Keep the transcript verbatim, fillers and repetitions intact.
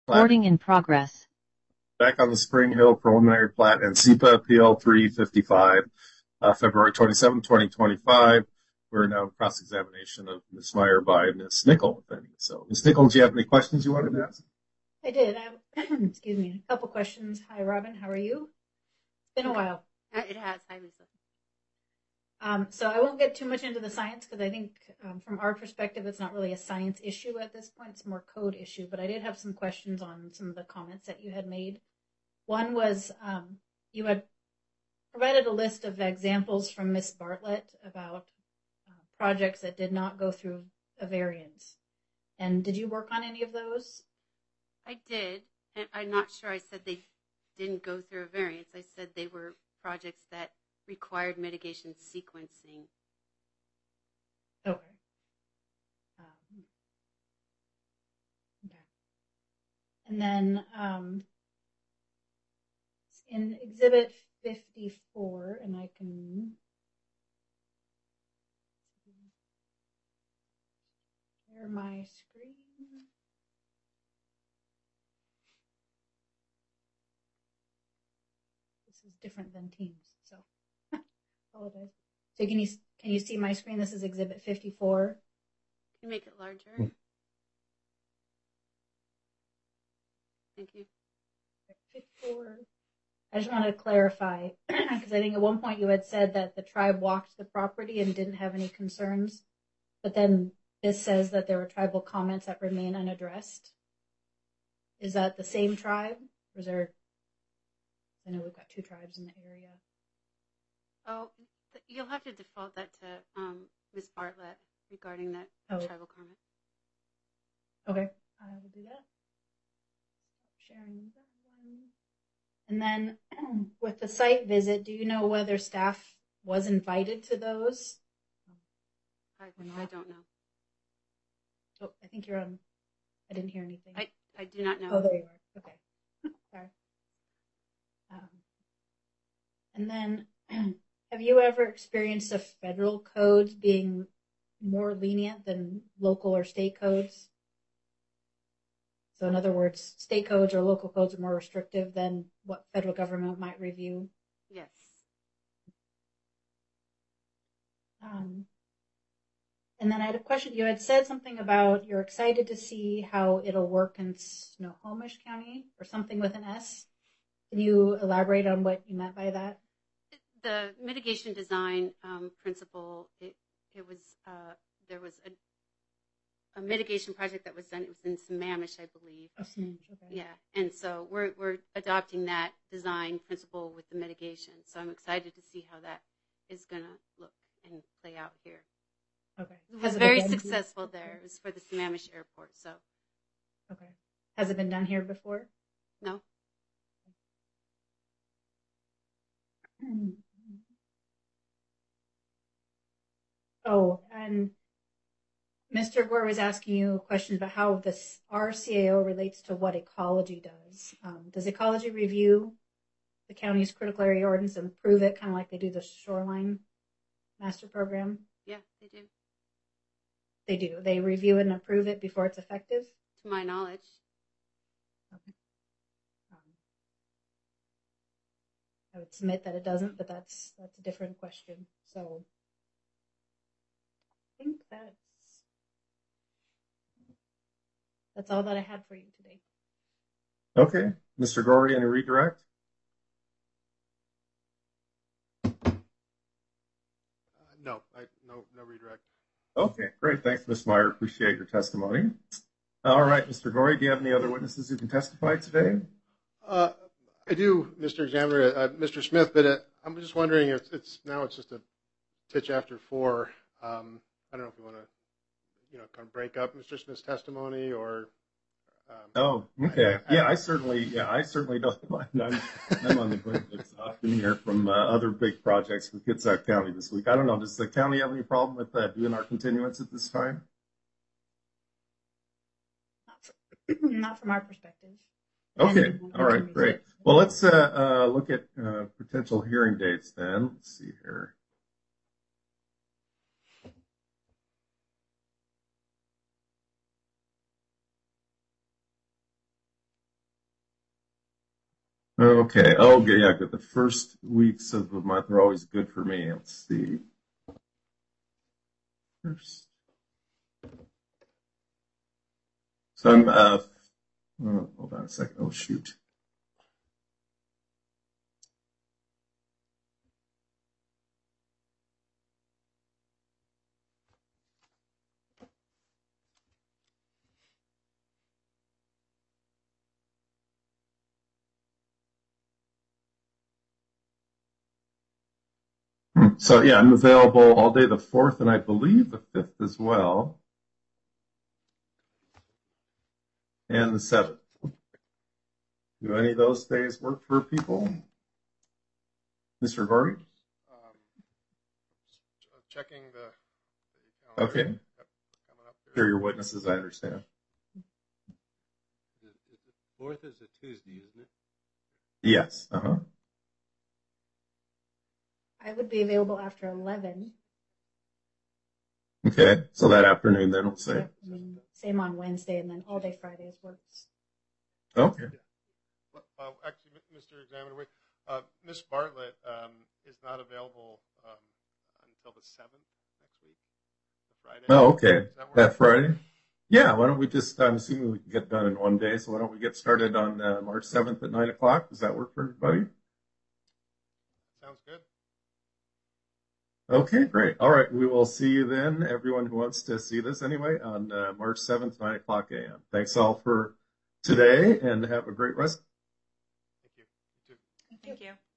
Recording in progress. Back on the Spring Hill preliminary plat and S E P A Appeal three fifty-five, uh, February twenty-seventh, twenty twenty-five. We're now in cross-examination of Miz Meyer by Miz Nickel, if any. So, Miz Nickel, do you have any questions you wanted to ask? I did. I have, excuse me, a couple questions. Hi, Robin. How are you? It's been a while. It has. Hi, Lisa. Um, so I won't get too much into the science because I think um, from our perspective, it's not really a science issue at this point. It's more code issue. But I did have some questions on some of the comments that you had made. One was um, you had provided a list of examples from Miz Bartlett about uh, projects that did not go through a variance. And did you work on any of those? I did. And I'm not sure I said they didn't go through a variance. I said they were projects that required mitigation sequencing. Okay. Um, okay. And then um, in Exhibit fifty-four, and I can share my screen. This is different than Teams, so apologize. So can you can you see my screen? This is Exhibit fifty-four. Can you make it larger? Thank you. fifty-four. I just wanted to clarify because I think at one point you had said that the tribe walked the property and didn't have any concerns, but then this says that there were tribal comments that remain unaddressed. Is that the same tribe, or is there? I know we've got two tribes in the area. Oh, you'll have to default that to um, Miz Bartlett regarding that oh. tribal comment. Okay, I will do that. Stop sharing that one. And then with the site visit, do you know whether staff was invited to those? I, I don't know. Oh, I think you're on. I didn't hear anything. I, I do not know. Oh, there you are. Okay. Sorry. Um, and then, have you ever experienced the federal codes being more lenient than local or state codes? So in other words, state codes or local codes are more restrictive than what federal government might review? Yes. Um, and then I had a question. You had said something about you're excited to see how it'll work in Snohomish County or something with an S. Can you elaborate on what you meant by that? The mitigation design um, principle, it, it was, uh, there was a a mitigation project that was done. It was in Sammamish, I believe. Oh, Sammamish, okay. Yeah, and so we're we're adopting that design principle with the mitigation. So I'm excited to see how that is going to look and play out here. Okay. It was very successful there. It was for the Sammamish Airport. So. Okay. Has it been done here before? No. Oh, and Mister Gore was asking you questions about how this R C A O relates to what ecology does. Um, does ecology review the county's critical area ordinance and approve it, kind of like they do the shoreline master program? Yeah, they do. They do. They review it and approve it before it's effective? To my knowledge. Okay. Um, I would submit that it doesn't, but that's that's a different question. So I think that's That's all that I had for you today. Okay. Mister Gorey, any redirect? Uh, no, I, no, no redirect. Okay, great. Thanks, Miz Meyer. Appreciate your testimony. All right, Mister Gorey, do you have any other witnesses who can testify today? Uh, I do, Mister Examiner, uh, Mister Smith, but uh, I'm just wondering if it's now it's just a titch after four. Um, I don't know if you want to, you know, kind of break up Mister Smith's testimony or. Um, oh, okay. I, I, yeah, I certainly, yeah, I certainly don't mind. I'm, I'm on the brink of exhaustion here from uh, other big projects with Kitsap County this week. I don't know. Does the county have any problem with uh, doing our continuance at this time? Not, for, not from our perspective. Okay. All right. Great. Well, let's uh, uh, look at uh, potential hearing dates then. Let's see here. Okay. Oh, okay, yeah, good. The first weeks of the month are always good for me. Let's see. First. So I'm, uh, oh, hold on a second. Oh, shoot. Hmm. So yeah, I'm available all day the fourth and I believe the fifth as well. And the seventh. Do any of those days work for people? Mister Gordy? Um, checking the, the calendar. Okay. Yep, coming up here. They're your witnesses, I understand. The fourth is a Tuesday, isn't it? Yes. Uh-huh. I would be available after eleven. Okay. So that afternoon then we'll say. Yep, and then same on Wednesday, and then all day Fridays works. Okay. Well, uh, actually, Mister Examiner, we- uh, Miss Bartlett um, is not available um, until the seventh next week, the Friday. Oh, okay. Does that work? That Friday? Yeah, why don't we just, I'm assuming we can get done in one day, so why don't we get started on uh, March seventh at nine o'clock? Does that work for everybody? Sounds good. Okay, great. All right, we will see you then, everyone who wants to see this anyway, on uh, March seventh, nine o'clock a m. Thanks all for today, and have a great rest. Thank you. You too. Thank you.